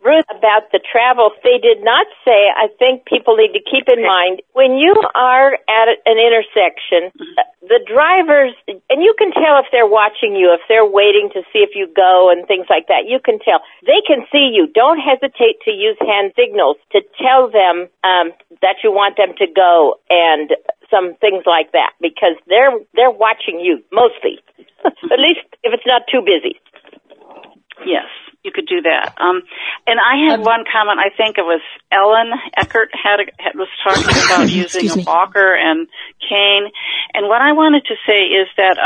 Ruth, about the travel, they did not say, I think people need to keep in mind, when you are at an intersection, the drivers, and you can tell if they're watching you, if they're waiting to see if you go and things like that, you can tell. They can see you. Don't hesitate to use hand signals to tell them that you want them to go and some things like that, because they're watching you, mostly, at least if it's not too busy. Yes, you could do that. And I had one comment. I think it was Ellen Eckert was talking about using a walker and cane. And what I wanted to say is that,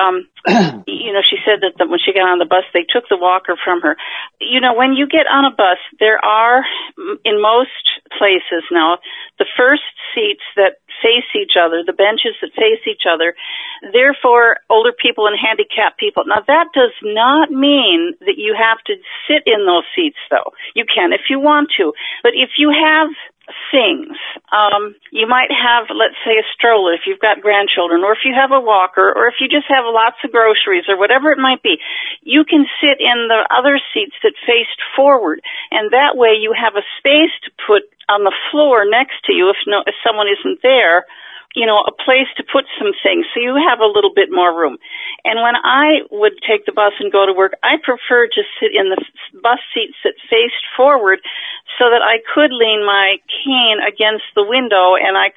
she said that when she got on the bus, they took the walker from her. When you get on a bus, there are, in most places now, the first seats that face each other, the benches that face each other, therefore older people and handicapped people. Now that does not mean that you have to sit in those seats, though. You can if you want to. But if you have things, you might have, let's say, a stroller if you've got grandchildren, or if you have a walker, or if you just have lots of groceries, or whatever it might be, you can sit in the other seats that faced forward, and that way you have a space to put on the floor next to you if someone isn't there, a place to put some things, so you have a little bit more room. And when I would take the bus and go to work, I preferred to sit in the bus seats that faced forward so that I could lean my cane against the window, and I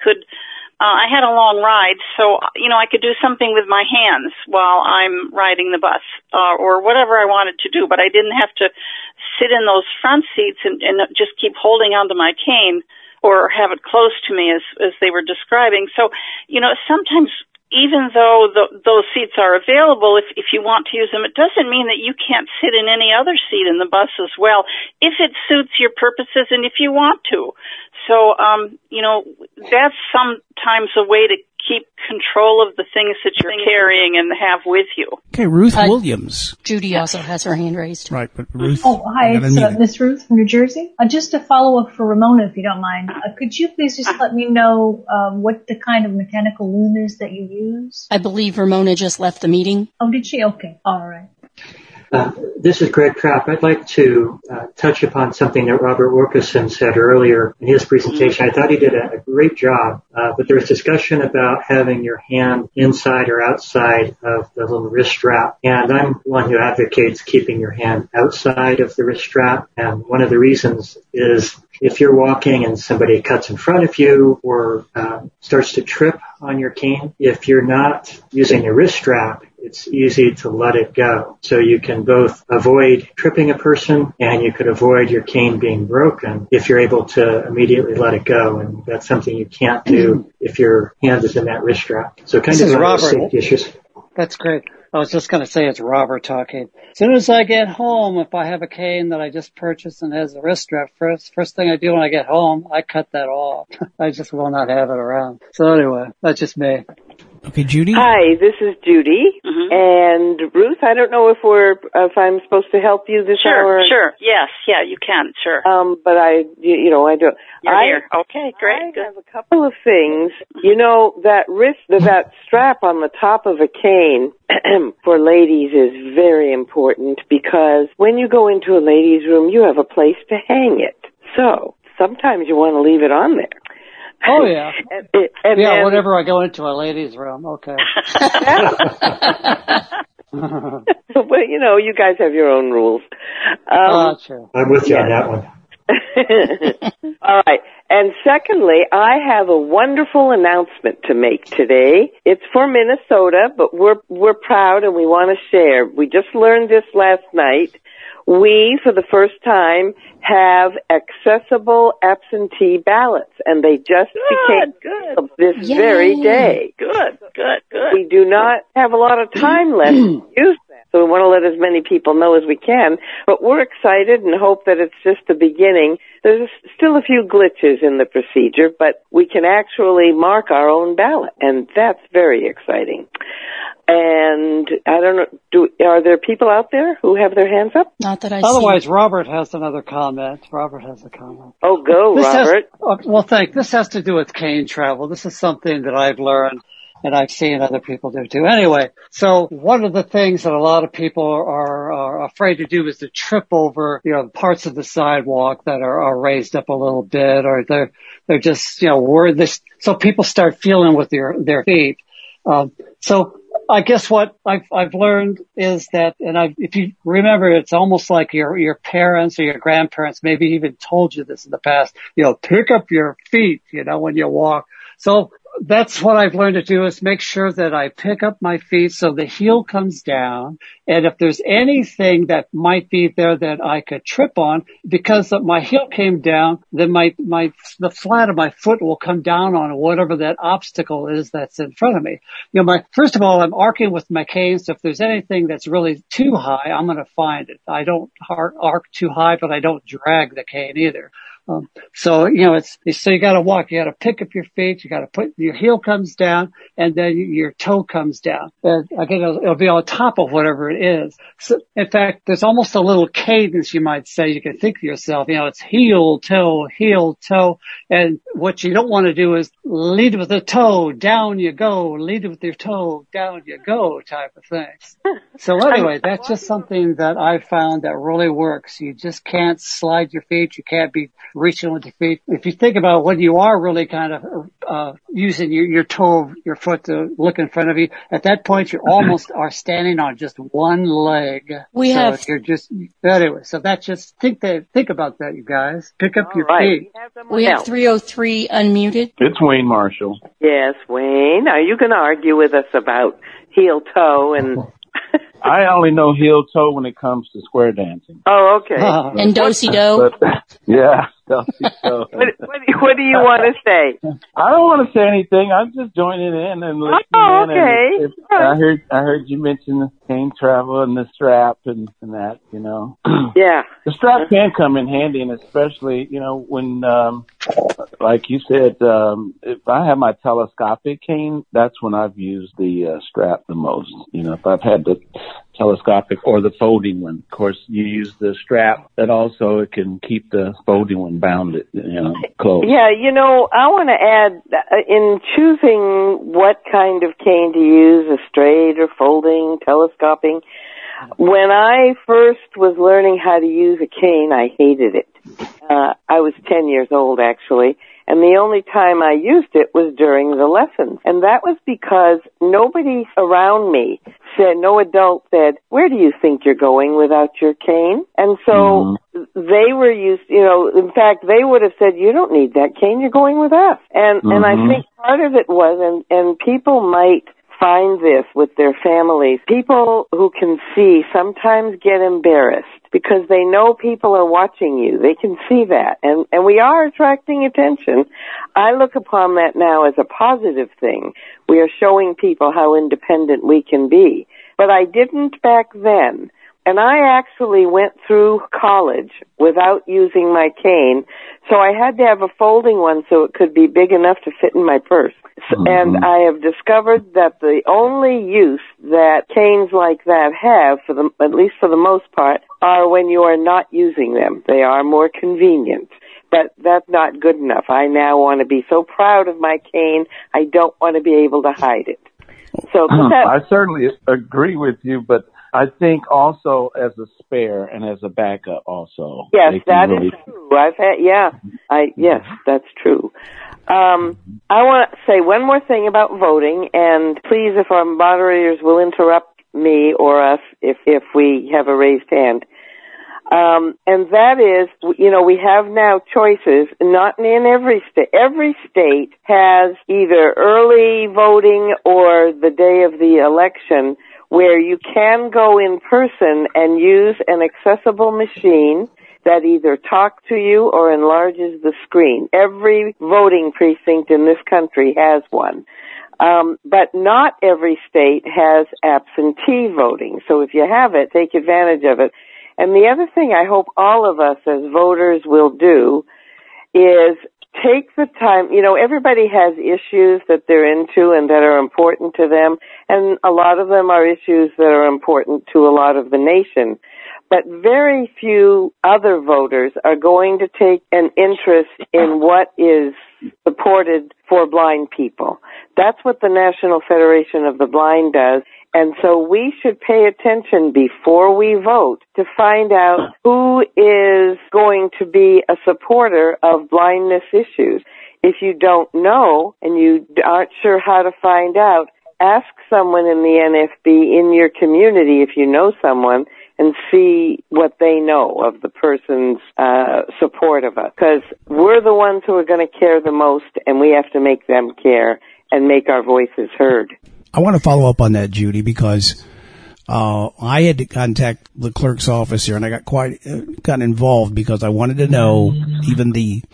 had a long ride, so, I could do something with my hands while I'm riding the bus, or whatever I wanted to do, but I didn't have to sit in those front seats and just keep holding onto my cane or have it close to me as they were describing. So, sometimes even though those seats are available, if you want to use them, it doesn't mean that you can't sit in any other seat in the bus as well, if it suits your purposes and if you want to. So, that's sometimes a way to keep control of the things that you're carrying and have with you. Okay, Ruth Williams. Judy also has her hand raised. Right, but Ruth. Oh, hi, it's Miss Ruth from New Jersey. Just a follow-up for Ramona, if you don't mind. Could you please just let me know what the kind of mechanical loom is that you use? I believe Ramona just left the meeting. Oh, did she? Okay, all right. This is Greg Trapp. I'd like to touch upon something that Robert Wilkerson said earlier in his presentation. I thought he did a great job, but there was discussion about having your hand inside or outside of the little wrist strap. And I'm one who advocates keeping your hand outside of the wrist strap. And one of the reasons is if you're walking and somebody cuts in front of you or starts to trip on your cane, if you're not using the wrist strap, it's easy to let it go. So you can both avoid tripping a person and you could avoid your cane being broken if you're able to immediately let it go. And that's something you can't do if your hand is in that wrist strap. So kind of safety issues. That's great. I was just going to say it's Robert talking. As soon as I get home, if I have a cane that I just purchased and has a wrist strap, first thing I do when I get home, I cut that off. I just will not have it around. So anyway, that's just me. Okay, Judy? Hi, this is Judy. Mm-hmm. And Ruth, I don't know if I'm supposed to help you this hour. Sure. Yes, yeah, you can, sure. But I don't. You're here. Okay, great. I have a couple of things. That strap on the top of a cane for ladies is very important because when you go into a ladies' room, you have a place to hang it. So sometimes you want to leave it on there. Oh, yeah. And then, whenever I go into a ladies' room, okay. But, you guys have your own rules. Sure. I'm with you on that one. All right. And secondly, I have a wonderful announcement to make today. It's for Minnesota, but we're proud and we want to share. We just learned this last night. We, for the first time, have accessible absentee ballots, and they just became this very day. Good. We do not have a lot of time left to use that, so we want to let as many people know as we can, but we're excited and hope that it's just the beginning. There's still a few glitches in the procedure, but we can actually mark our own ballot, and that's very exciting. And I don't know, are there people out there who have their hands up? Not that I see. Otherwise, Robert has another comment. Robert has a comment. Oh, go, Robert. This has to do with cane travel. This is something that I've learned and I've seen other people do too. Anyway, so one of the things that a lot of people are afraid to do is to trip over, parts of the sidewalk that are raised up a little bit, or they're just, worried this, so people start feeling with their feet. So I guess what I've learned is that, if you remember, it's almost like your parents or your grandparents maybe even told you this in the past, pick up your feet, when you walk. So that's what I've learned to do, is make sure that I pick up my feet so the heel comes down. And if there's anything that might be there that I could trip on, because my heel came down, then the flat of my foot will come down on whatever that obstacle is that's in front of me. First of all, I'm arcing with my cane, so if there's anything that's really too high, I'm going to find it. I don't arc too high, but I don't drag the cane either. So you gotta walk, you gotta pick up your feet, you gotta put, your heel comes down, and then your toe comes down. And again, it'll be on top of whatever it is. So, in fact, there's almost a little cadence, you might say. You can think to yourself, it's heel, toe, and what you don't want to do is lead with the toe, down you go, lead with your toe, down you go type of thing. So anyway, that's just something that I found that really works. You just can't slide your feet, you can't be reaching with your feet. If you think about when you are really kind of using your toe, your foot to look in front of you, at that point you almost are standing on just one leg. So that's just think about that, you guys. Pick up your feet. We have 303 unmuted. It's Wayne Marshall. Yes, Wayne. Are you going to argue with us about heel toe and? I only know heel toe when it comes to square dancing. Oh, okay. And do-si-do. Yeah, do-si-do. What do you want to say? I don't want to say anything. I'm just joining in and listening. Oh, okay. I heard you mention the cane travel and the strap and that, Yeah. The strap can come in handy, and especially, when, like you said, if I have my telescopic cane, that's when I've used the strap the most. If I've had the telescopic or the folding one. Of course, you use the strap that also it can keep the folding one bounded, close. Yeah, I want to add, in choosing what kind of cane to use, a straight or folding, telescoping, when I first was learning how to use a cane, I hated it. I was 10 years old, actually. And the only time I used it was during the lessons. And that was because nobody around me no adult said, where do you think you're going without your cane? And so they were used, in fact, they would have said, you don't need that cane, you're going with us. And I think part of it was, and people might find this with their families, people who can see sometimes get embarrassed because they know people are watching you. They can see that. And we are attracting attention. I look upon that now as a positive thing. We are showing people how independent we can be. But I didn't back then. And I actually went through college without using my cane, so I had to have a folding one so it could be big enough to fit in my purse. And I have discovered that the only use that canes like that have, at least for the most part, are when you are not using them. They are more convenient. But that's not good enough. I now want to be so proud of my cane, I don't want to be able to hide it. So I certainly agree with you, but I think also as a spare and as a backup also. Yes, that is true. Yes, that's true. I want to say one more thing about voting, and please, if our moderators will interrupt me or us if we have a raised hand. And that is, we have now choices, not in every state. Every state has either early voting or the day of the election where you can go in person and use an accessible machine that either talks to you or enlarges the screen. Every voting precinct in this country has one. But not every state has absentee voting. So if you have it, take advantage of it. And the other thing I hope all of us as voters will do is take the time. Everybody has issues that they're into and that are important to them, and a lot of them are issues that are important to a lot of the nation. But very few other voters are going to take an interest in what is supported for blind people. That's what the National Federation of the Blind does. And so we should pay attention before we vote to find out who is going to be a supporter of blindness issues. If you don't know and you aren't sure how to find out, ask someone in the NFB in your community, if you know someone, and see what they know of the person's support of us. Because we're the ones who are going to care the most, and we have to make them care and make our voices heard. I want to follow up on that, Judy, because I had to contact the clerk's office here, and I got involved because I wanted to know even the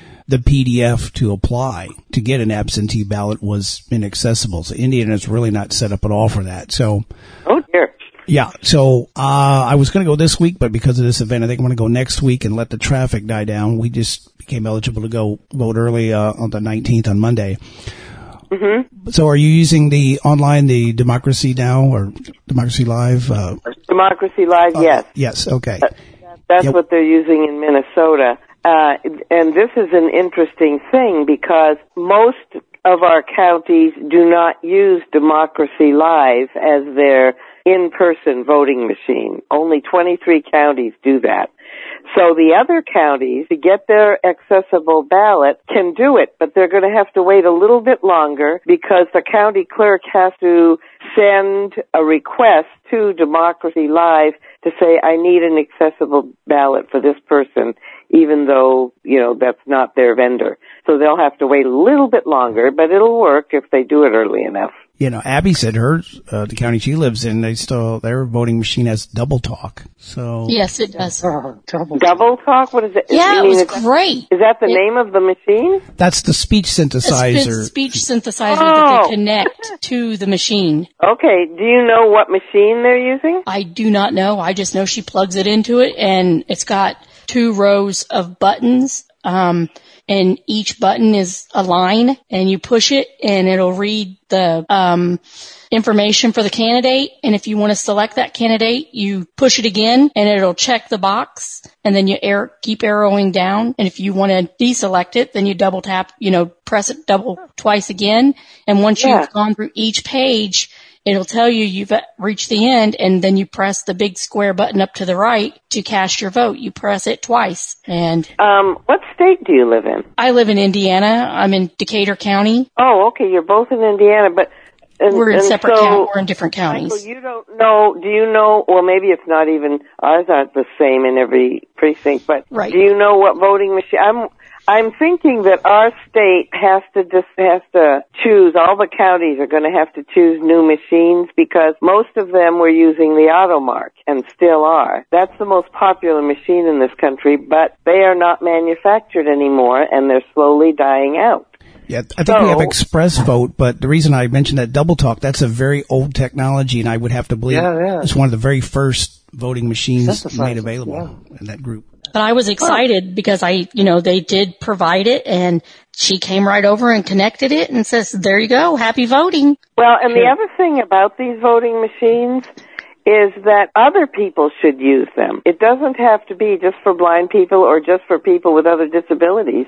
PDF to apply to get an absentee ballot was inaccessible. So Indiana is really not set up at all for that. So, oh dear. Yeah. So I was going to go this week, but because of this event, I think I'm going to go next week and let the traffic die down. We just became eligible to go vote early on the 19th on Monday. Mm-hmm. So are you using the Democracy Now! Or Democracy Live? Democracy Live, yes. Yes, okay. That's what they're using in Minnesota. And this is an interesting thing because most of our counties do not use Democracy Live as their in-person voting machine. Only 23 counties do that. So the other counties, to get their accessible ballot, can do it, but they're going to have to wait a little bit longer because the county clerk has to send a request to Democracy Live to say, I need an accessible ballot for this person, even though, that's not their vendor. So they'll have to wait a little bit longer, but it'll work if they do it early enough. Abby said the county she lives in, their voting machine has double talk. So yes, it does. Double talk? What is it? Yeah, it was great. Is that the name of the machine? That's the speech synthesizer. Speech synthesizer that they connect to the machine. Okay. Do you know what machine they're using? I do not know. I just know she plugs it into it, and it's got 2 rows of buttons. And each button is a line, and you push it, and it'll read the information for the candidate. And if you want to select that candidate, you push it again, and it'll check the box, and then you keep arrowing down. And if you want to deselect it, then you double tap, press it twice again. And once you've gone through each page, it'll tell you you've reached the end, and then you press the big square button up to the right to cast your vote. You press it twice. And what state do you live in? I live in Indiana. I'm in Decatur County. Oh, okay. You're both in Indiana, but we're in separate counties. We're in different counties. So you don't know? Do you know? Well, maybe it's not even ours aren't the same in every precinct. But right. Do you know what voting machine? I'm thinking that our state has to choose, all the counties are going to have to choose new machines because most of them were using the AutoMark and still are. That's the most popular machine in this country, but they are not manufactured anymore and they're slowly dying out. Yeah, I think we have Express Vote, but the reason I mentioned that double talk, that's a very old technology, and I would have to believe it's one of the very first voting machines made available in that group. But I was excited because they did provide it, and she came right over and connected it and says, there you go, happy voting. Well, and the other thing about these voting machines is that other people should use them. It doesn't have to be just for blind people or just for people with other disabilities.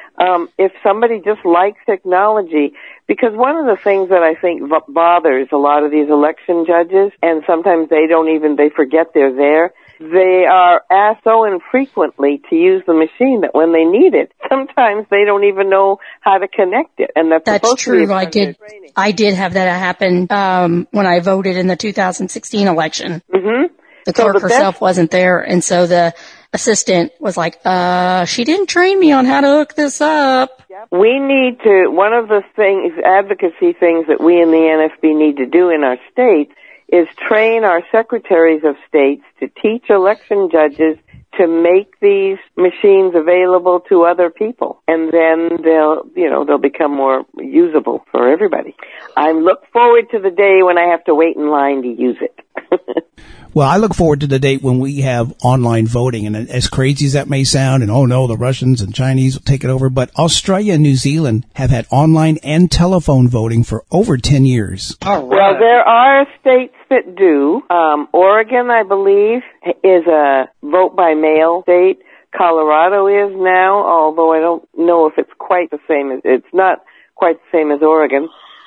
If somebody just likes technology, because one of the things that I think bothers a lot of these election judges, and sometimes they forget they're there, they are asked so infrequently to use the machine that when they need it, sometimes they don't even know how to connect it. And that's true. I did have that happen when I voted in the 2016 election. Mm-hmm. The clerk herself wasn't there, and so the assistant was like, she didn't train me on how to hook this up. We need to, one of the advocacy things that we in the NFB need to do in our state is train our secretaries of states to teach election judges to make these machines available to other people. And then they'll become more usable for everybody. I look forward to the day when I have to wait in line to use it. Well, I look forward to the date when we have online voting, and as crazy as that may sound, and oh no, the Russians and Chinese will take it over, but Australia and New Zealand have had online and telephone voting for over 10 years. Right. Well, there are states that do. Oregon, I believe, is a vote by mail state. Colorado is now, although I don't know if it's quite the same. It's not quite the same as Oregon.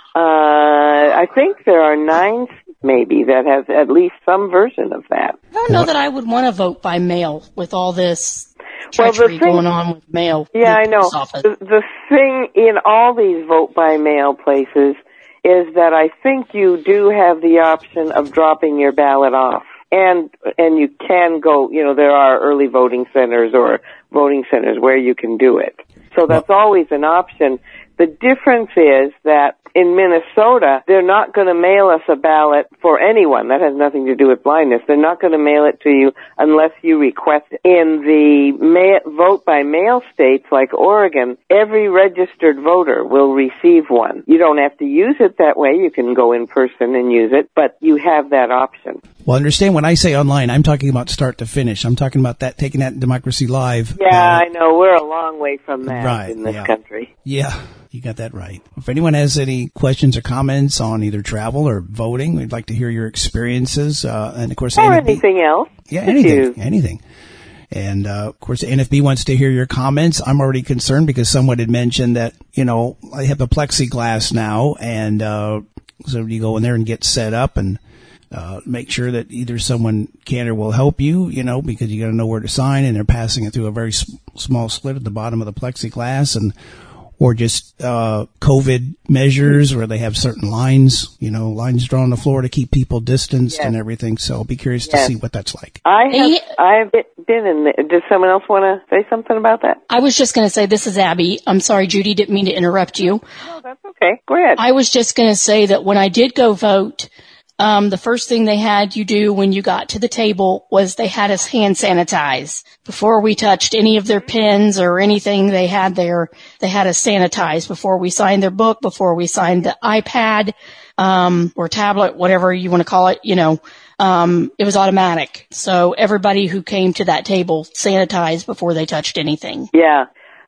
I think there are 9 maybe that have at least some version of that. I don't know that I would want to vote by mail with all this treachery going on with mail. Yeah, I know. The thing in all these vote by mail places is that I think you do have the option of dropping your ballot off. And you can go, there are early voting centers or voting centers where you can do it. So that's always an option. The difference is that in Minnesota, they're not going to mail us a ballot for anyone. That has nothing to do with blindness. They're not going to mail it to you unless you request it. In the vote by mail states like Oregon, every registered voter will receive one. You don't have to use it that way. You can go in person and use it, but you have that option. Well, understand when I say online, I'm talking about start to finish. I'm talking about that, taking that in Democracy Live. Yeah, I know. We're a long way from that in this country. Yeah. You got that right. If anyone has any questions or comments on either travel or voting, we'd like to hear your experiences. And of course, or anything else. Yeah, anything. And, of course, the NFB wants to hear your comments. I'm already concerned because someone had mentioned that, I have the plexiglass now. And, so you go in there and get set up and, make sure that either someone can or will help you, because you got to know where to sign, and they're passing it through a very small slit at the bottom of the plexiglass, or just COVID measures where they have certain lines, lines drawn on the floor to keep people distanced and everything. So I'll be curious to see what that's like. I have been in there. Does someone else want to say something about that? I was just going to say, this is Abby. I'm sorry, Judy, didn't mean to interrupt you. No, that's okay. Go ahead. I was just going to say that when I did go vote, the first thing they had you do when you got to the table was they had us hand sanitize. Before we touched any of their pens or anything they had there, they had us sanitize before we signed their book, before we signed the iPad, or tablet, whatever you want to call it, it was automatic. So everybody who came to that table sanitized before they touched anything. Yeah.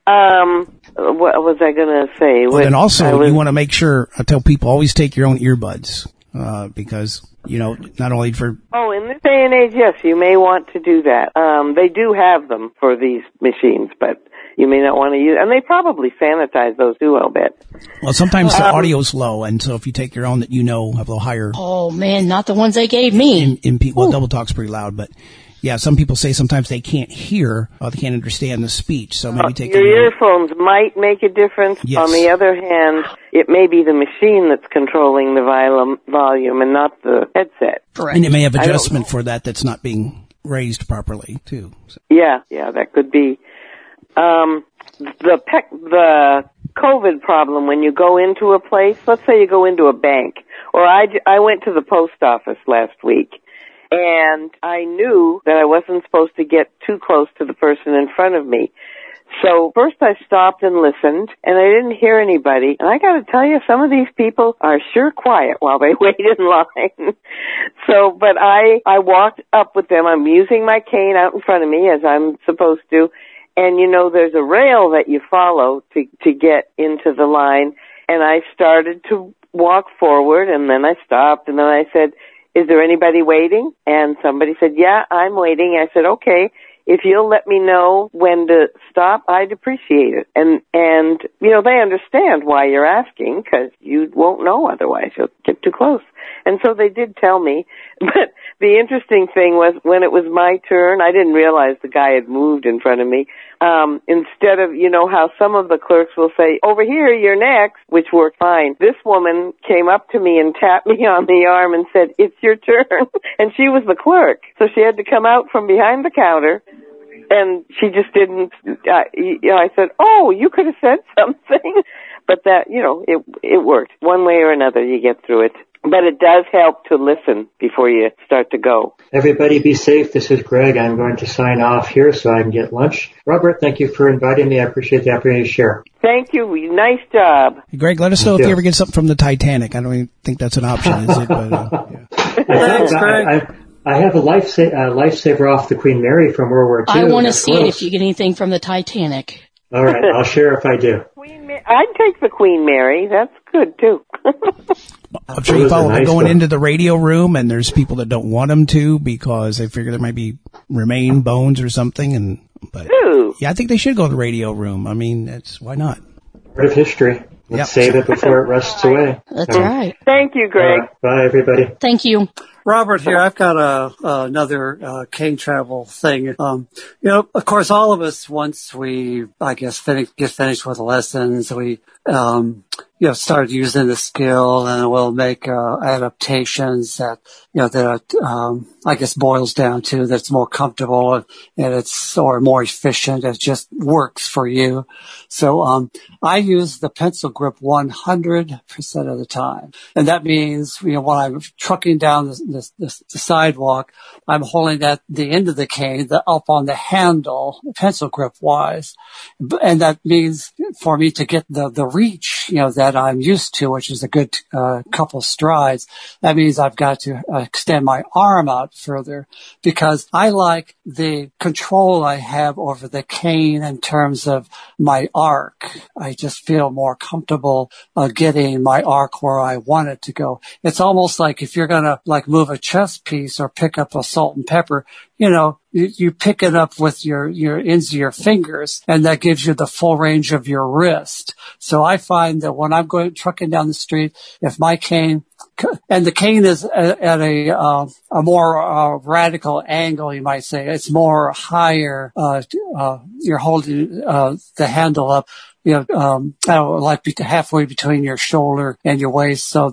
What was I going to say? Well, and also you want to make sure, I tell people, always take your own earbuds. Because, not only for... Oh, in this day and age, yes, you may want to do that. They do have them for these machines, but you may not want to use... And they probably sanitize those too, I'll bet. Well, sometimes the audio's low, and so if you take your own that have a little higher... Oh, man, not the ones they gave me. Well, Double Talk's pretty loud, but... Yeah, some people say sometimes they can't hear, they can't understand the speech, so maybe take your earphones might make a difference. Yes. On the other hand, it may be the machine that's controlling the volume and not the headset. Correct. And it may have adjustment for that's not being raised properly, too. So. Yeah, that could be. The COVID problem when you go into a place, let's say you go into a bank, or I went to the post office last week. And I knew that I wasn't supposed to get too close to the person in front of me. So first I stopped and listened, and I didn't hear anybody. And I got to tell you, some of these people are sure quiet while they wait in line. But I walked up with them. I'm using my cane out in front of me as I'm supposed to. And there's a rail that you follow to get into the line. And I started to walk forward, and then I stopped, and then I said, "Is there anybody waiting?" And somebody said, "Yeah, I'm waiting." I said, "Okay, if you'll let me know when to stop, I'd appreciate it." And they understand why you're asking, because you won't know otherwise. You'll get too close. And so they did tell me. But the interesting thing was when it was my turn, I didn't realize the guy had moved in front of me. Instead of, how some of the clerks will say, "Over here, you're next," which worked fine. This woman came up to me and tapped me on the arm and said, "It's your turn." And she was the clerk. So she had to come out from behind the counter. And she just didn't, I said, "Oh, you could have said something." But that, it worked. One way or another, you get through it. But it does help to listen before you start to go. Everybody be safe. This is Greg. I'm going to sign off here so I can get lunch. Robert, thank you for inviting me. I appreciate the opportunity to share. Thank you. Nice job. Hey, Greg, let us know if you ever get something from the Titanic. I don't even think that's an option, is it? But, Thanks, Greg. I have a lifesaver off the Queen Mary from World War II. I want to see it if you get anything from the Titanic. All right, I'll share if I do. I'd take the Queen Mary. That's good, too. I'm sure you follow going into the radio room, and there's people that don't want them to because they figure there might be remain bones or something. But yeah, I think they should go to the radio room. I mean, why not? Part of history. Let's save it before it rusts away. That's right. Thank you, Greg. Bye, everybody. Thank you. Robert here. I've got another cane travel thing. Of course, all of us, once we, I guess, get finished with the lessons, we start using the skill, and we'll make adaptations that I guess boils down to that's more comfortable and or more efficient. It just works for you. So I use the pencil grip 100% of the time, and that means when I'm trucking down the sidewalk, I'm holding at the end of the cane up on the handle, pencil grip wise, and that means for me to get the reach that I'm used to, which is a good couple strides. That means I've got to extend my arm out further, because I like the control I have over the cane in terms of my arc. I just feel more comfortable getting my arc where I want it to go. It's almost like if you're gonna move a chess piece or pick up a salt and pepper, you pick it up with your ends of your fingers, and that gives you the full range of your wrist. So I find that when I'm trucking down the street, if my cane, and the cane is at a more radical angle, you might say, it's more higher. You're holding the handle up, halfway between your shoulder and your waist. So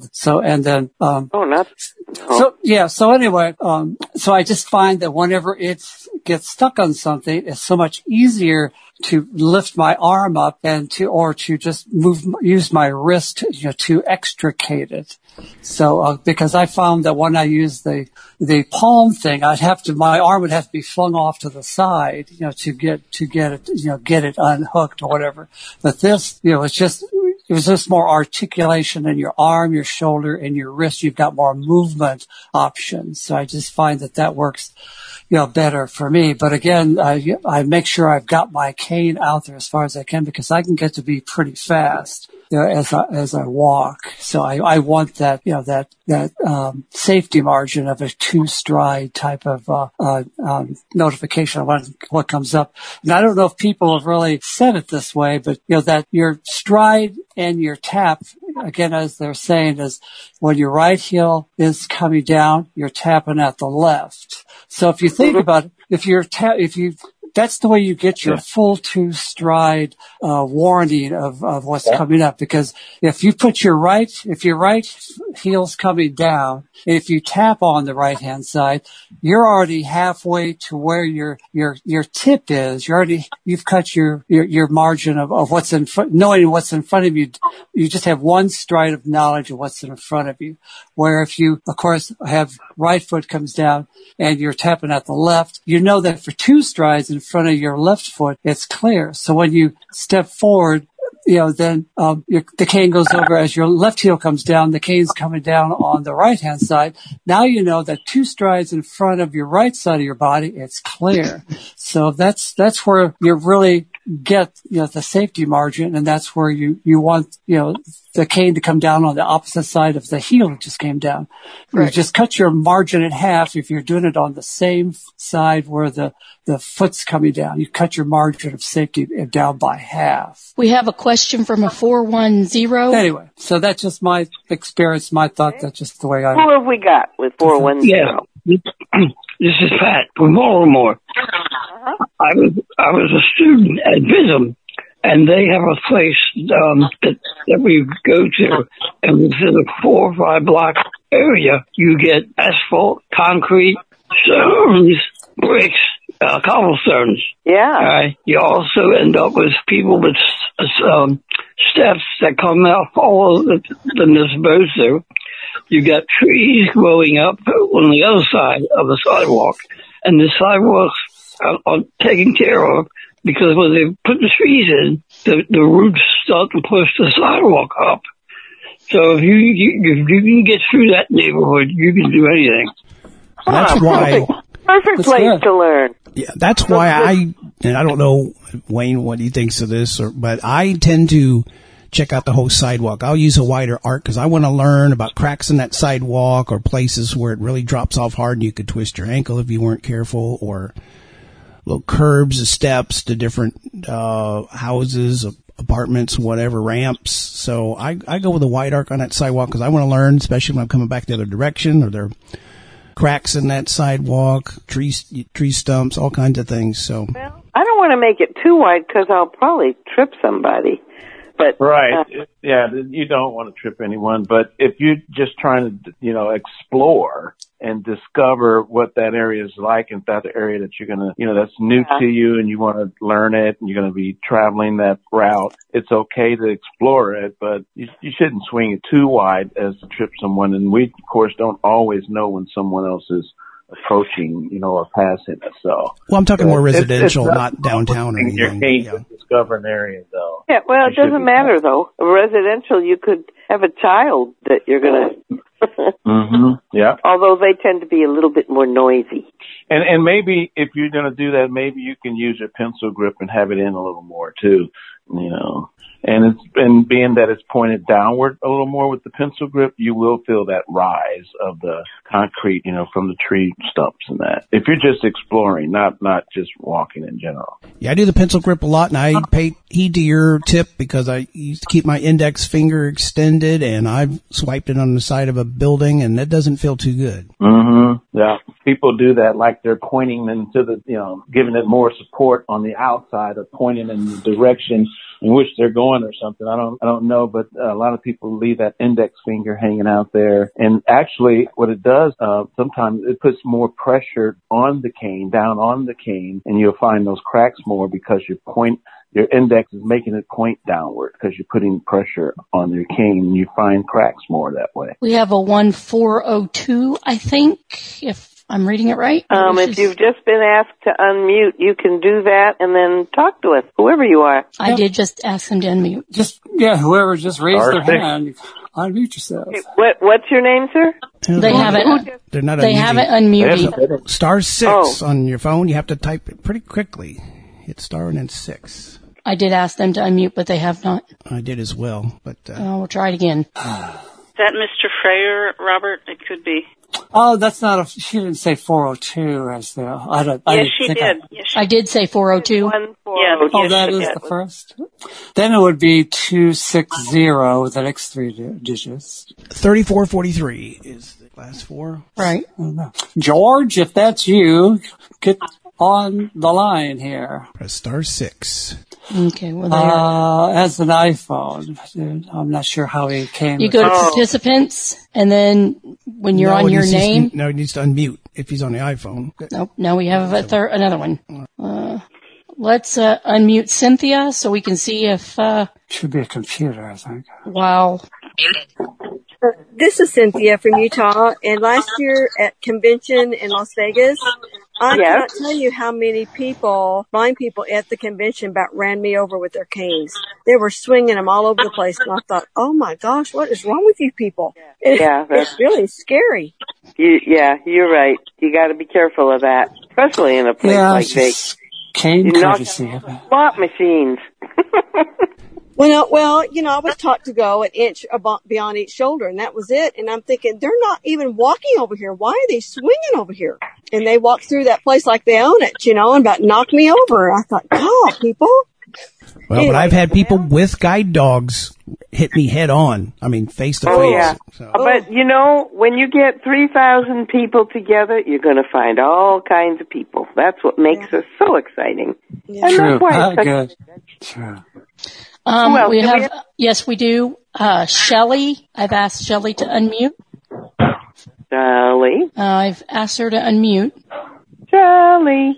I just find that whenever it gets stuck on something, it's so much easier to lift my arm up and to just use my wrist, to extricate it. So, because I found that when I use the palm thing, my arm would have to be flung off to the side, to get it, get it unhooked or whatever. But this, it was just more articulation in your arm, your shoulder, and your wrist. You've got more movement options. So I just find that works, better for me. But again, I make sure I've got my cane out there as far as I can, because I can get to be pretty fast, as I walk. So I want that safety margin of a 2-stride type of notification of what comes up. And I don't know if people have really said it this way, but that your stride and your tap, again, as they're saying, is when your right heel is coming down, you're tapping at the left. So if you think about it, that's the way you get your full 2-stride warning of what's coming up. Because if your right heel's coming down, if you tap on the right hand side, you're already halfway to where your tip is. You've cut your margin of what's in front, knowing what's in front of you. You just have one stride of knowledge of what's in front of you. Where if you, of course, have right foot comes down and you're tapping at the left, you know that for 2 strides in front of your left foot, it's clear. So when you step forward, then the cane goes over as your left heel comes down. The cane's coming down on the right hand side. Now you know that 2 strides in front of your right side of your body, it's clear. So that's where you really get the safety margin, and that's where you want the cane to come down on the opposite side of the heel that just came down. Right. You just cut your margin in half if you're doing it on the same side where the foot's coming down. You cut your margin of safety down by half. We have a question from a 410. Anyway, so that's just my experience, my thought. That's just the way Who have we got with 410? Yeah. This is Pat from Baltimore. I was a student at BISM, and they have a place that we go to, and within a 4 or 5 block area, you get asphalt, concrete, stones, bricks, cobblestones. Yeah. You also end up with people with steps that come out all the this boat through. You got trees growing up on the other side of the sidewalk, and the sidewalks are taken care of because when they put the trees in, the roots start to push the sidewalk up. So if you can get through that neighborhood, you can do anything. That's why. Perfect place to learn. Yeah, that's why and I don't know, Wayne, what he thinks of this, but I tend to check out the whole sidewalk. I'll use a wider arc because I want to learn about cracks in that sidewalk or places where it really drops off hard and you could twist your ankle if you weren't careful, or little curbs, steps to different houses, apartments, whatever, ramps. So I go with a wide arc on that sidewalk because I want to learn, especially when I'm coming back the other direction, or there are cracks in that sidewalk, tree stumps, all kinds of things. So, well, I don't want to make it too wide because I'll probably trip somebody. But right, yeah, you don't want to trip anyone. But if you're just trying to, explore and discover what that area is like, and that area that you're gonna, that's new to you, and you want to learn it, and you're gonna be traveling that route, it's okay to explore it, but you shouldn't swing it too wide as to trip someone. And we, of course, don't always know when someone else is approaching, or passing us. So, well, I'm talking more residential, not downtown or anything. You're keen to discover an area, though. Yeah, well, it doesn't matter though. Residential, you could have a child that you're gonna. Yeah. Although they tend to be a little bit more noisy. And maybe if you're gonna do that, maybe you can use your pencil grip and have it in a little more too. And being that it's pointed downward a little more with the pencil grip, you will feel that rise of the concrete, from the tree stumps and that. If you're just exploring, not just walking in general. Yeah, I do the pencil grip a lot, and I pay heed to your tip because I used to keep my index finger extended, and I've swiped it on the side of a building, and that doesn't feel too good. Yeah. People do that like they're pointing into the, giving it more support on the outside or pointing in the direction in which they're going or something. I don't know, but a lot of people leave that index finger hanging out there. And actually what it does, sometimes it puts more pressure on the cane, down on the cane, and you'll find those cracks more because your index is making it point downward because you're putting pressure on your cane, and you find cracks more that way. We have a 1402, I think, if I'm reading it right. If you've just been asked to unmute, you can do that and then talk to us, whoever you are. I did just ask them to unmute. Whoever just raised their hand, unmute yourself. What's your name, sir? They haven't unmuted. Star 6 on your phone. You have to type it pretty quickly. Hit star and then 6. I did ask them to unmute, but they have not. I did as well, but we'll try it again. Is that Mr. Freyer, Robert? It could be. Oh, that's not she didn't say 402 as the, She did. I did say 402. That is the first. Then it would be 260, the next 3 digits. 3443 is the last 4. Right. George, if that's you, get on the line here. Press star 6. Okay, well, as an iPhone. I'm not sure how he came. You go to participants, and then when you're on your name. No, he needs to unmute if he's on the iPhone. Nope, no, we have another one. Let's unmute Cynthia so we can see if... Should be a computer, I think. Wow. This is Cynthia from Utah, and last year at convention in Las Vegas, I cannot tell you how many blind people at the convention about ran me over with their canes. They were swinging them all over the place, and I thought, oh my gosh, what is wrong with you people? It's really scary. You're right. You got to be careful of that, especially in a place like Vegas. Cane courtesy. Slot machines. Well, I was taught to go an inch beyond each shoulder, and that was it. And I'm thinking, they're not even walking over here. Why are they swinging over here? And they walk through that place like they own it, and about knock me over. I thought, God, people. Well, anyway, but I've had people with guide dogs hit me head on. I mean, face to face. Oh, yeah. So. But, when you get 3,000 people together, you're going to find all kinds of people. That's what makes us so exciting. Yeah. And True. That's why Good. True. Yes, we do. Shelley, I've asked Shelley to unmute. Shelley. I've asked her to unmute. Shelley.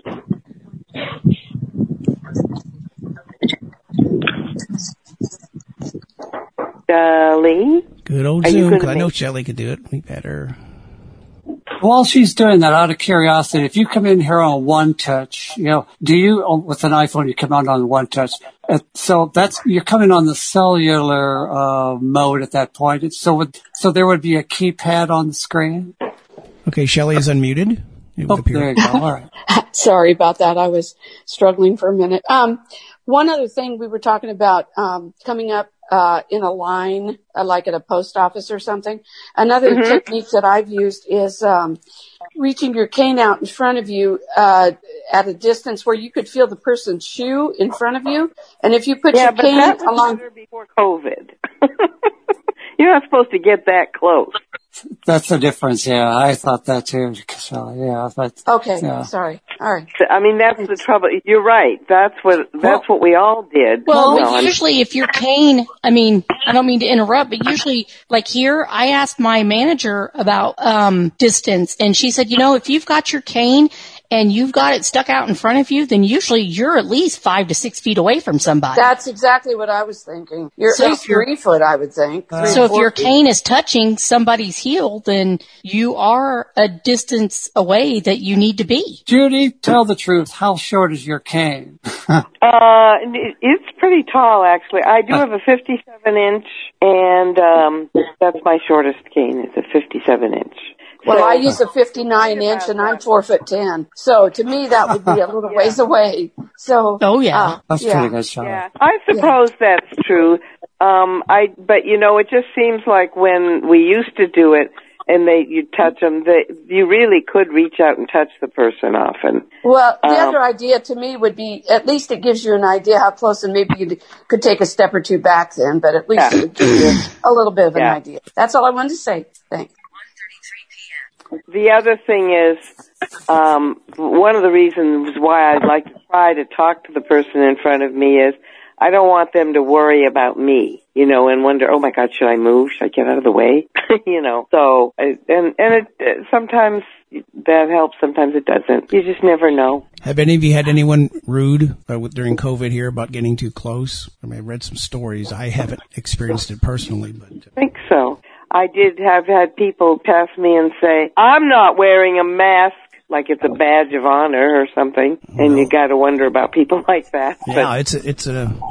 Shelley. Good old Zoom, because I know Shelley could do it. We better. While she's doing that, out of curiosity, if you come in here on one touch, do you, with an iPhone, you come on one touch. So you're coming on the cellular, mode at that point. So there would be a keypad on the screen. Okay, Shelley is unmuted. There you go. All right. Sorry about that. I was struggling for a minute. One other thing we were talking about, coming up in a line, like at a post office or something. Another technique that I've used is reaching your cane out in front of you at a distance where you could feel the person's shoe in front of you. And if you put your cane that was along before COVID. You're not supposed to get that close. That's the difference, yeah. I thought that too, Casella. Yeah, okay, yeah. Sorry. All right. I mean, that's the trouble. You're right. That's what we all did. Well, usually if your cane, I mean, I don't mean to interrupt, but usually, like here, I asked my manager about distance, and she said, if you've got your cane and you've got it stuck out in front of you, then usually you're at least 5 to 6 feet away from somebody. That's exactly what I was thinking. You're at least 3 foot, I would think. So if your cane is touching somebody's heel, then you are a distance away that you need to be. Judy, tell the truth. How short is your cane? It's pretty tall, actually. I do have a 57-inch, and that's my shortest cane. It's a 57-inch. Well, I use a 59-inch, and I'm 4'10". So to me, that would be a little ways away. So, that's pretty good, Charlotte. Yeah, I suppose that's true. But it just seems like when we used to do it, and you touch them, you really could reach out and touch the person often. Well, the other idea to me would be, at least it gives you an idea how close, and maybe you could take a step or two back then, but at least it would give you a little bit of an idea. That's all I wanted to say. Thanks. The other thing is, one of the reasons why I'd like to try to talk to the person in front of me is I don't want them to worry about me, and wonder, oh my God, should I move? Should I get out of the way? So, sometimes that helps, sometimes it doesn't. You just never know. Have any of you had anyone rude during COVID here about getting too close? I mean, I read some stories. I haven't experienced it personally, but I think so. I did have had people pass me and say, I'm not wearing a mask, like it's a badge of honor or something. And you got to wonder about people like that. Yeah, it's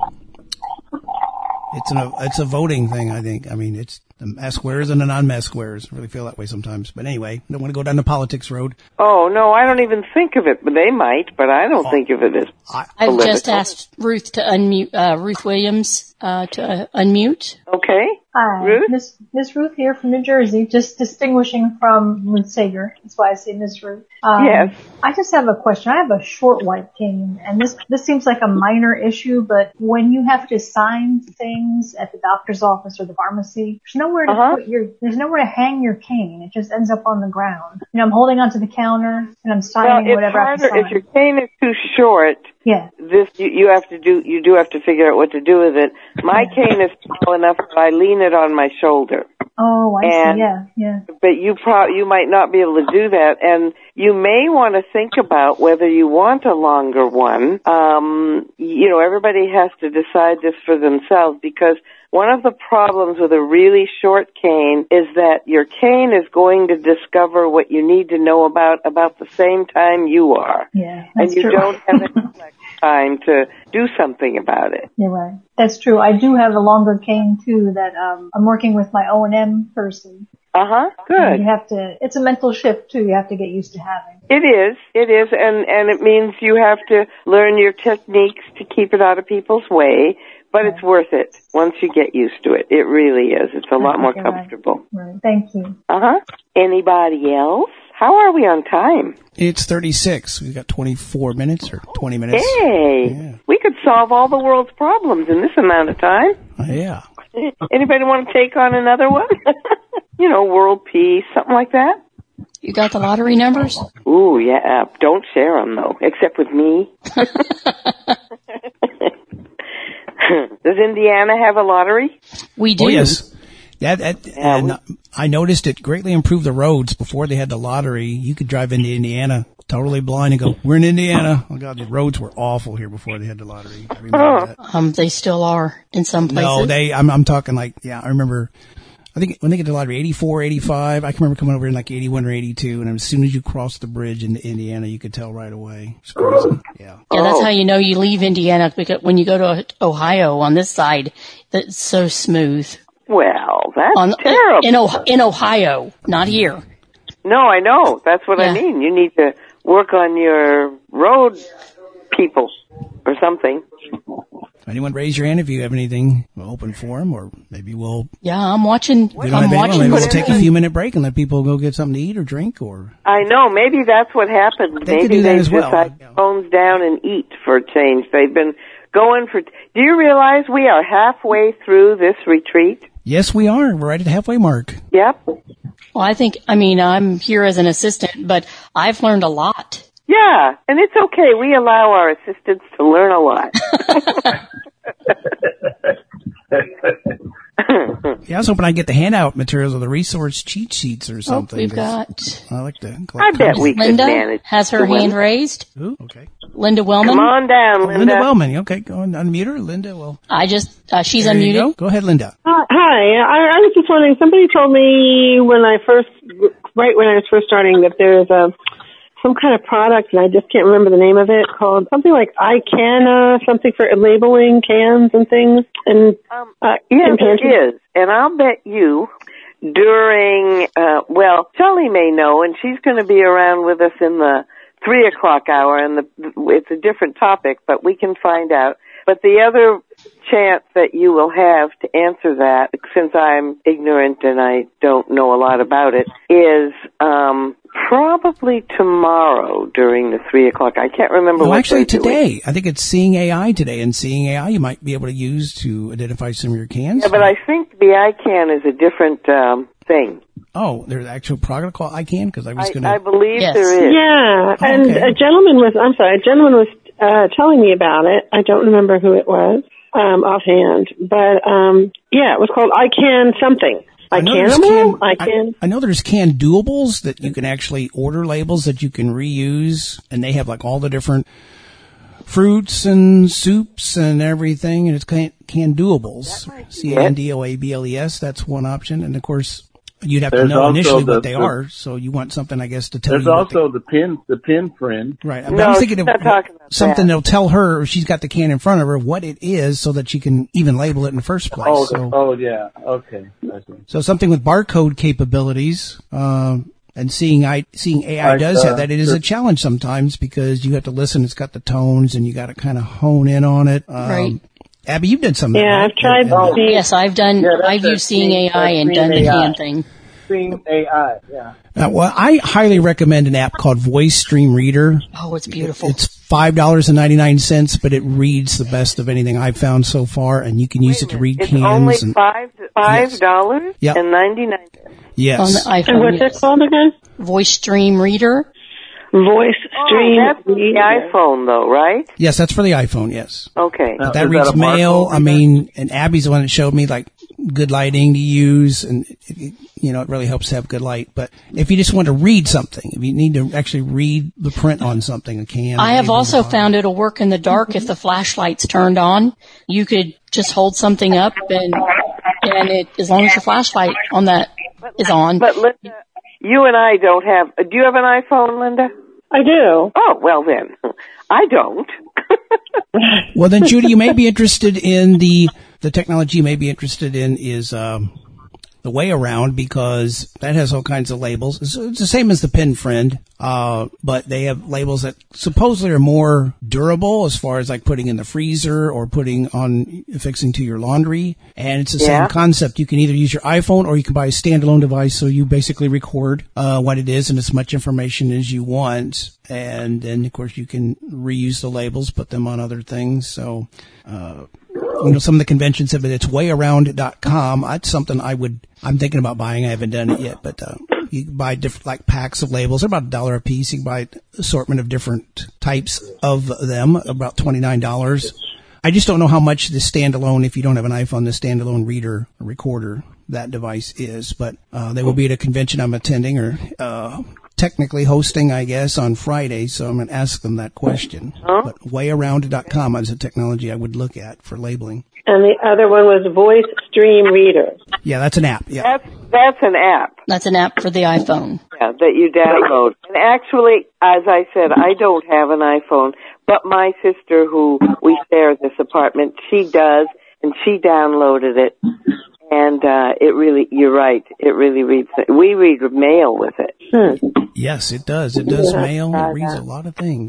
a voting thing, I think. I mean, it's the mask wearers and the non-mask wearers. I really feel that way sometimes. But anyway, don't want to go down the politics road. Oh, no, I don't even think of it. But they might, but I don't think of it as I've just asked Ruth to unmute, Ruth Williams, to unmute. Okay. Hi, Ruth? Miss Ruth here from New Jersey, just distinguishing from Ruth Sager. That's why I say Miss Ruth. Yes. I just have a question. I have a short white cane, and this seems like a minor issue, but when you have to sign things at the doctor's office or the pharmacy, there's nowhere to there's nowhere to hang your cane. It just ends up on the ground. I'm holding onto the counter and I'm signing whatever I have to sign. If your cane is too short, you do have to figure out what to do with it. My cane is tall enough that I lean it on my shoulder. Oh, I see. Yeah. But you might not be able to do that, and you may want to think about whether you want a longer one. Everybody has to decide this for themselves, because one of the problems with a really short cane is that your cane is going to discover what you need to know about the same time you are. Yeah, that's true. And you don't have any time to do something about it. You're right. That's true. I do have a longer cane too that I'm working with my O&M person. Good. It's a mental shift too, you have to get used to having. It is, and it means you have to learn your techniques to keep it out of people's way, but it's worth it once you get used to it. It really is. It's a lot more comfortable. Right. Thank you. Anybody else? How are we on time? It's 36. We've got 24 minutes or 20 minutes. Hey, we could solve all the world's problems in this amount of time. Yeah. Anybody want to take on another one? World peace, something like that? You got the lottery numbers? Ooh, yeah. Don't share them, though, except with me. Does Indiana have a lottery? We do. Oh, yes. And I noticed it greatly improved the roads before they had the lottery. You could drive into Indiana totally blind and go, we're in Indiana. Oh, God, the roads were awful here before they had the lottery. I remember that. They still are in some places. No, I'm talking I remember, I think when they get the lottery, 84, 85, I can remember coming over in 81 or 82, and as soon as you crossed the bridge into Indiana, you could tell right away. It's crazy. Yeah. Yeah, that's how you know you leave Indiana, because when you go to Ohio on this side, that's so smooth. Well, that's terrible. In Ohio, not here. No, I know. That's what I mean. You need to work on your road people or something. Anyone raise your hand if you have anything open for them, or maybe we'll... Yeah, I'm watching. Maybe we'll take a few minute break and let people go get something to eat or drink, or... I know, maybe that's what happened. Maybe they just decide to phones down and eat for a change. They've been going for... Do you realize we are halfway through this retreat? Yes, we are. We're right at the halfway mark. Yep. Well, I'm here as an assistant, but I've learned a lot. Yeah, and it's okay. We allow our assistants to learn a lot. Yeah, I was hoping I'd get the handout materials or the resource cheat sheets or something. We've got... I like to... I bet we could manage. Linda has her hand raised. Ooh, okay. Linda Wellman. Come on down, Linda. Linda Wellman. Okay, go and unmute her. Linda, well... she's there unmuted. You go ahead, Linda. Hi. I was just wondering, somebody told me when I was first starting that there's some kind of product, and I just can't remember the name of it, called something like iCan, something for labeling cans and things. And yes, it is. And I'll bet you during, Shelley may know, and she's going to be around with us in the 3 o'clock hour, and it's a different topic, but we can find out. But the other chance that you will have to answer that, since I'm ignorant and I don't know a lot about it, is probably tomorrow during the 3 o'clock. I can't remember what actually today. I think it's Seeing AI today, and Seeing AI you might be able to use to identify some of your cans. Yeah, but I think the iCan is a different thing. Oh, there's an actual product called iCan? Because I was going to... I believe there is. Yeah, and okay. a gentleman was telling me about it. I don't remember who it was offhand, but it was called iCan something. I know there's Can Doables that you can actually order labels that you can reuse, and they have like all the different fruits and soups and everything, and it's Can Doables. CANDOABLES. That's one option, and of course you'd have to know initially what they are. So you want something, I guess, to tell you. There's also the Pin Friend. Right. I'm thinking of something that'll tell her, if she's got the can in front of her, what it is, so that she can even label it in the first place. Yeah. Okay. I see. So something with barcode capabilities. And Seeing AI does have that. It is a challenge sometimes because you have to listen. It's got the tones, and you got to kind of hone in on it. Right. Abby, you've done something. Yeah, right? I've tried. Yes, I've done. I've used Seeing AI and done the hand thing. Seeing AI, yeah. Well, I highly recommend an app called Voice Stream Reader. Oh, it's beautiful. It's $5.99, but it reads the best of anything I've found so far, and you can use it to read cans. It's only $5.99. Yes. On the iPhone. And what's it called again? Voice Stream Reader. Voice Stream that's for the iPhone, though, right? Yes, that's for the iPhone, yes. Okay. But that reads mail. And Abby's the one that showed me, like, good lighting to use, and, it really helps to have good light. But if you just want to read something, if you need to actually read the print on something, a can. I have also found it'll work in the dark if the flashlight's turned on. You could just hold something up, and it, as long as the flashlight on that is on. But Linda, you and I don't have. Do you have an iPhone, Linda? I do. Oh, well then. I don't. Well then, Judy, you may be interested in the technology you may be interested in is the Way Around, because that has all kinds of labels. It's the same as the Pin Friend, but they have labels that supposedly are more durable as far as like putting in the freezer or fixing to your laundry. And it's the same concept. You can either use your iPhone or you can buy a standalone device, so you basically record what it is and as much information as you want. And then, of course, you can reuse the labels, put them on other things. So, some of the conventions have it. It's wayaround.com. That's something I'm thinking about buying. I haven't done it yet, but you can buy different, like, packs of labels. They're about $1 a piece. You can buy an assortment of different types of them, about $29. I just don't know how much the standalone, if you don't have an iPhone, the standalone reader or recorder, that device is. But they will be at a convention I'm attending, or technically hosting, I guess, on Friday, so I'm going to ask them that question. But wayaround.com is a technology I would look at for labeling. And the other one was Voice Stream Reader. Yeah, that's an app. Yeah, that's an app. That's an app for the iPhone. Yeah, that you download. And actually, as I said, I don't have an iPhone, but my sister, who we share this apartment, she does, and she downloaded it. And you're right, it really reads. We read mail with it. Yes, it does. It does mail. It reads a lot of things.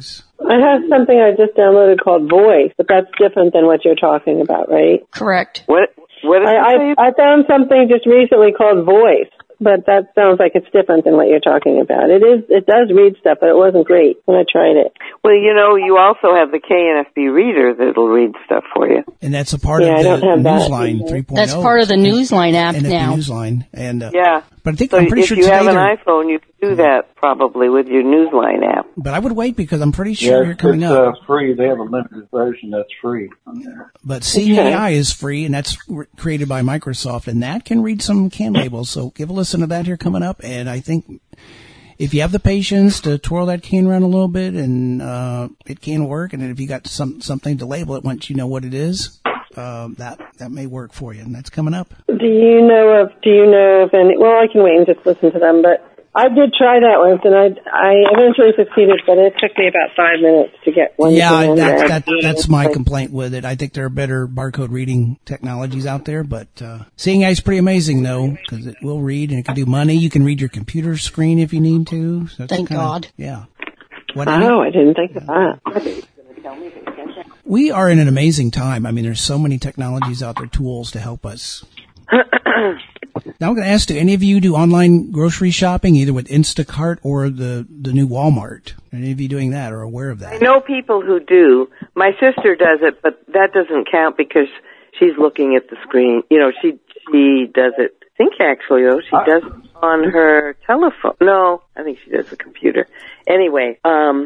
I have something I just downloaded called Voice, but that's different than what you're talking about, right? Correct. What did you say? I found something just recently called Voice, but that sounds like it's different than what you're talking about. It does read stuff, but it wasn't great when I tried it. Well, you also have the KNFB reader that'll read stuff for you. And that's a part of the Newsline 3.0. That's part of the Newsline app now. Newsline. And, yeah. But I think so I'm pretty sure if you have an iPhone, you can do that probably with your Newsline app. But I would wait because I'm pretty sure you're coming up. It's free. They have a limited version that's free on there. But Seeing AI is free, and that's created by Microsoft, and that can read some CAN labels. So give a listen to that here coming up. And I think if you have the patience to twirl that cane around a little bit, and it can work, and if you got something to label it once you know what it is, that may work for you, and that's coming up. Do you know of any? Well, I can wait and just listen to them, but I did try that once, and I eventually succeeded, but it took me about 5 minutes to get one. Yeah, that's my complaint with it. I think there are better barcode reading technologies out there, but Seeing AI is pretty amazing, though, because it will read, and it can do money. You can read your computer screen if you need to. So Thank God. Yeah. I didn't think of that. We are in an amazing time. I mean, there's so many technologies out there, tools to help us. Now I'm going to ask, do any of you do online grocery shopping, either with Instacart or the new Walmart? Are any of you doing that or aware of that? I know people who do. My sister does it, but that doesn't count because she's looking at the screen. She does it. I think actually, though, she does it on her telephone. No, I think she does the computer. Anyway,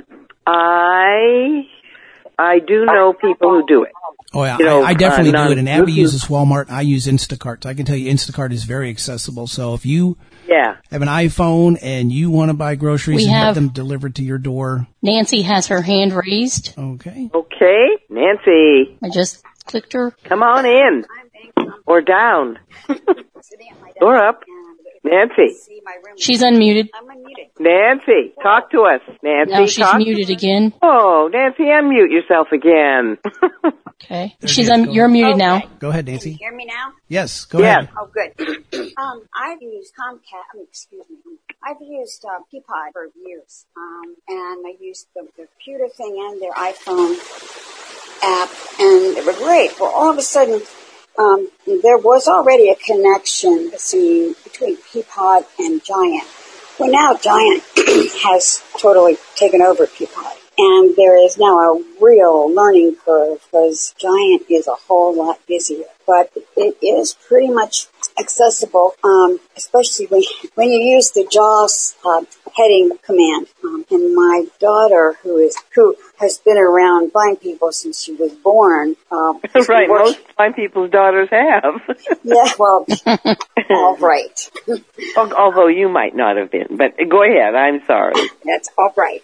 I do know people who do it. Oh, yeah, I definitely do it. And Abby uses Walmart. I use Instacart. So I can tell you Instacart is very accessible. So if you have an iPhone and you want to buy groceries and have them delivered to your door. Nancy has her hand raised. Okay. Okay. Nancy. I just clicked her. Come on in. Or down. Or up. Nancy. She's unmuted. Nancy, talk to us. Nancy, now she's muted again. Oh, Nancy, unmute yourself again. Okay. You're muted now. Go ahead, Nancy. Can you hear me now? Yes, go ahead. Oh, good. I've used I've used Peapod for years. And I used the computer thing and their iPhone app, and they were great. Well, all of a sudden, there was already a connection between Peapod and Giant. Well, now Giant has totally taken over Peapod. And there is now a real learning curve because Giant is a whole lot busier. But it is pretty much accessible, especially when you use the JAWS heading command. And my daughter, who has been around blind people since she was born. Right, most blind people's daughters have. Yeah, well, all right. Although you might not have been, but go ahead, I'm sorry. That's all right.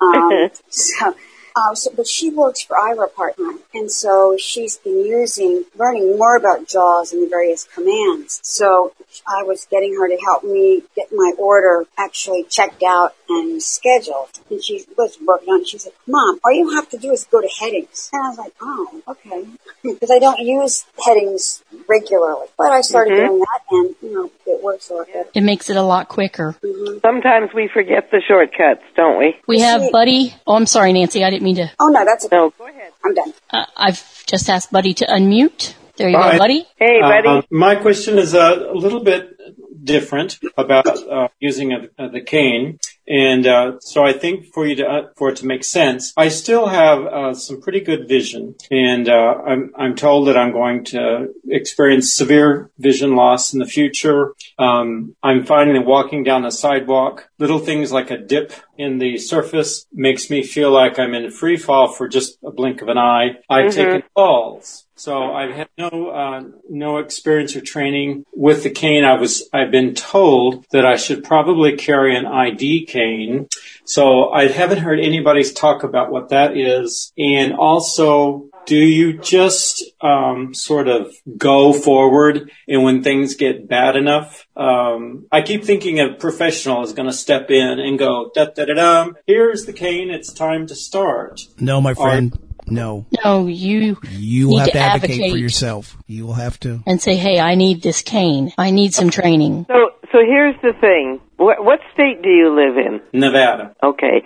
But she works for Ira part-time, and so she's been learning more about JAWS and the various commands. So I was getting her to help me get my order actually checked out and scheduled. And she was working on it. She said, Mom, all you have to do is go to headings. And I was like, oh, okay. Because I don't use headings regularly. But I started doing that, and, it works a lot better. It makes it a lot quicker. Mm-hmm. Sometimes we forget the shortcuts, don't we? We have Buddy. Oh, I'm sorry, Nancy. I didn't mean to. Oh, no, that's okay. No, go ahead. I'm done. I've just asked Buddy to unmute. There you go, Buddy. Hey, Buddy. My question is a little bit different about using the cane. And so I think for it to make sense, I still have some pretty good vision, and I'm told that I'm going to experience severe vision loss in the future. I'm finding that walking down the sidewalk, little things like a dip in the surface makes me feel like I'm in free fall for just a blink of an eye. I've taken falls. So I've had no experience or training with the cane. I've been told that I should probably carry an ID cane. So I haven't heard anybody talk about what that is. And also, do you just sort of go forward, and when things get bad enough, I keep thinking a professional is going to step in and go, da-da-da-da, here's the cane, it's time to start. No, my friend. No, you will have to advocate for yourself. You will have to. And say, hey, I need this cane. I need some training. So here's the thing. What state do you live in? Nevada. Okay.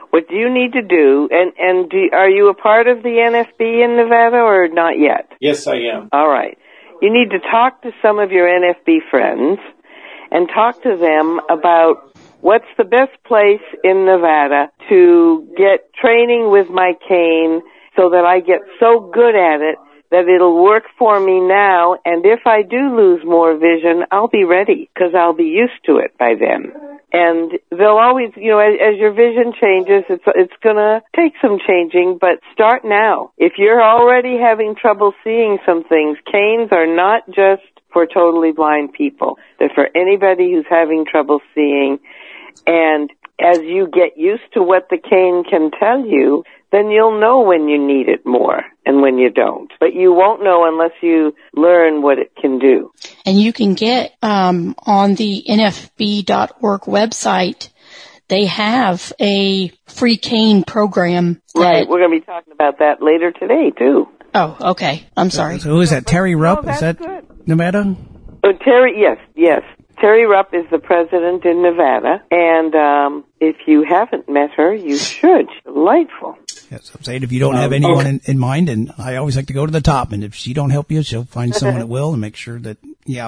what you need to do, and are you a part of the NFB in Nevada or not yet? Yes, I am. All right. You need to talk to some of your NFB friends and talk to them about what's the best place in Nevada to get training with my cane so that I get so good at it that it'll work for me now, and if I do lose more vision, I'll be ready because I'll be used to it by then. And they'll always, as your vision changes, it's gonna take some changing, but start now. If you're already having trouble seeing some things, canes are not just for totally blind people. They're for anybody who's having trouble seeing. And as you get used to what the cane can tell you, then you'll know when you need it more and when you don't. But you won't know unless you learn what it can do. And you can get on the NFB.org website, they have a free cane program. Right, we're going to be talking about that later today, too. Oh, okay. I'm sorry. So who is that? Terry Rupp? No, is that good. Nevada? Oh, Terry, yes. Terry Rupp is the president in Nevada, and if you haven't met her, you should. Delightful. Yes, I'm saying if you don't have anyone in mind, and I always like to go to the top, and if she don't help you, she'll find someone that will, and make sure that,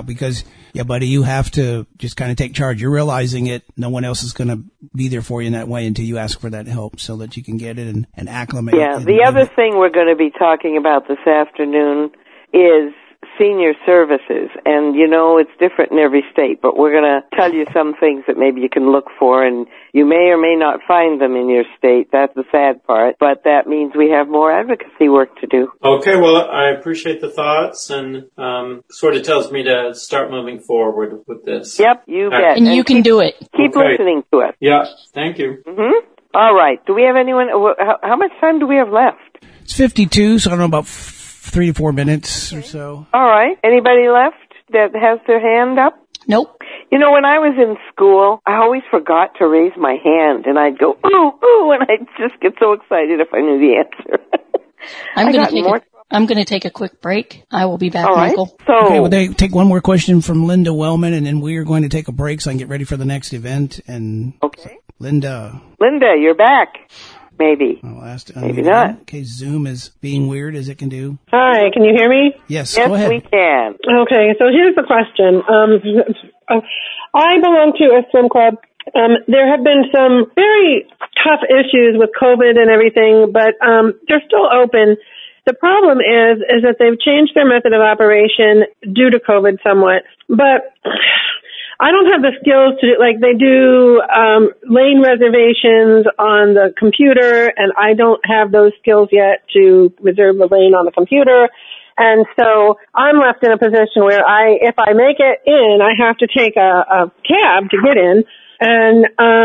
buddy, you have to just kind of take charge. You're realizing it. No one else is going to be there for you in that way until you ask for that help so that you can get it and acclimate. Yeah, the other thing we're going to be talking about this afternoon is senior services, and it's different in every state, but we're going to tell you some things that maybe you can look for, and you may or may not find them in your state. That's the sad part, but that means we have more advocacy work to do. Okay, well, I appreciate the thoughts, and sort of tells me to start moving forward with this. Yep, you bet. And you can do it. Keep listening to us. Yeah, thank you. Mm-hmm. All right. Do we have anyone? How much time do we have left? It's 52, so I don't know, about 3 to 4 minutes or so. All right. Anybody left that has their hand up? Nope. When I was in school, I always forgot to raise my hand, and I'd go, ooh, and I'd just get so excited if I knew the answer. I'm going to take a quick break. I will be back, all right. Michael. Okay, well, they take one more question from Linda Wellman, and then we are going to take a break so I can get ready for the next event. And okay. Linda, you're back. Maybe. Maybe not. Okay, Zoom is being weird as it can do. Hi, can you hear me? Yes, go ahead. Yes, we can. Okay, so here's the question. I belong to a swim club. There have been some very tough issues with COVID and everything, but they're still open. The problem is that they've changed their method of operation due to COVID somewhat, but I don't have the skills to do, they do lane reservations on the computer, and I don't have those skills yet to reserve the lane on the computer. And so I'm left in a position where if I make it in, I have to take a cab to get in. And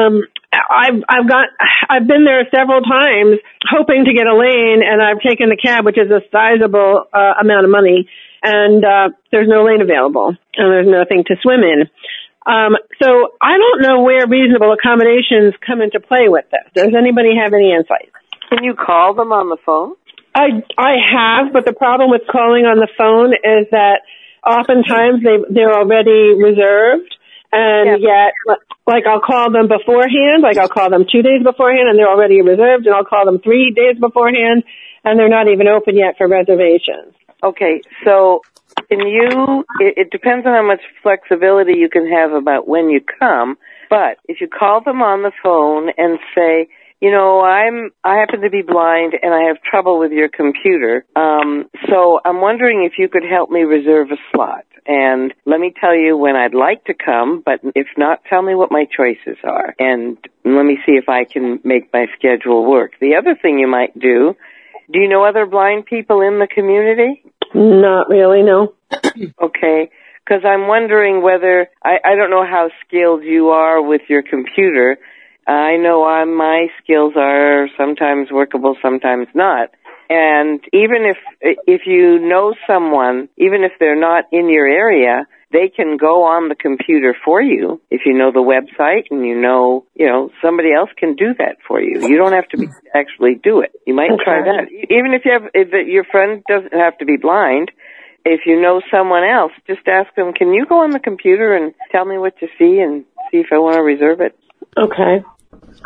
I've been there several times hoping to get a lane, and I've taken the cab, which is a sizable amount of money, and there's no lane available, and there's nothing to swim in. So I don't know where reasonable accommodations come into play with this. Does anybody have any insight? Can you call them on the phone? I have, but the problem with calling on the phone is that oftentimes they're already reserved, and yet, I'll call them beforehand, I'll call them 2 days beforehand, and they're already reserved, and I'll call them 3 days beforehand, and they're not even open yet for reservations. Okay, so it depends on how much flexibility you can have about when you come, but if you call them on the phone and say, I happen to be blind and I have trouble with your computer, so I'm wondering if you could help me reserve a slot. And let me tell you when I'd like to come, but if not, tell me what my choices are. And let me see if I can make my schedule work. The other thing you might do you know other blind people in the community? Not really, no. Okay, because I'm wondering whether, I don't know how skilled you are with your computer. I know my skills are sometimes workable, sometimes not. And even if you know someone, even if they're not in your area, they can go on the computer for you. If you know the website and somebody else can do that for you. You don't have to actually do it. You might try that. Even if your friend doesn't have to be blind, if you know someone else, just ask them, can you go on the computer and tell me what you see and see if I want to reserve it? Okay.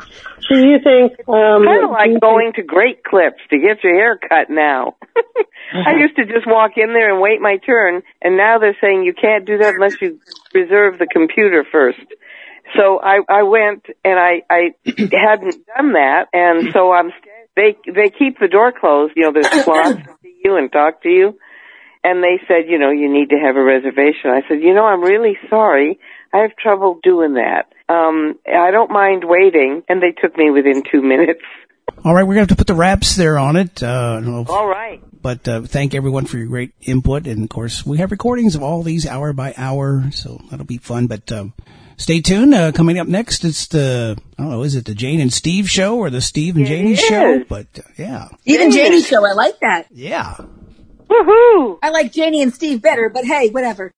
Do you think kind of like going to Great Clips to get your hair cut now? I used to just walk in there and wait my turn, and now they're saying you can't do that unless you reserve the computer first. So I went and I hadn't done that, and so they keep the door closed. You know, there's slots to see you and talk to you. And they said, you need to have a reservation. I said, I'm really sorry. I have trouble doing that. I don't mind waiting. And they took me within 2 minutes. All right, we're going to have to put the wraps there on it. I don't know all right. But thank everyone for your great input. And, of course, we have recordings of all these hour by hour, so that'll be fun. But stay tuned. Coming up next, it's is it the Jane and Steve show or the Steve and Janie show? But, yeah. Steve and Janie show. I like that. Yeah. Woohoo! I like Janie and Steve better, but hey, whatever.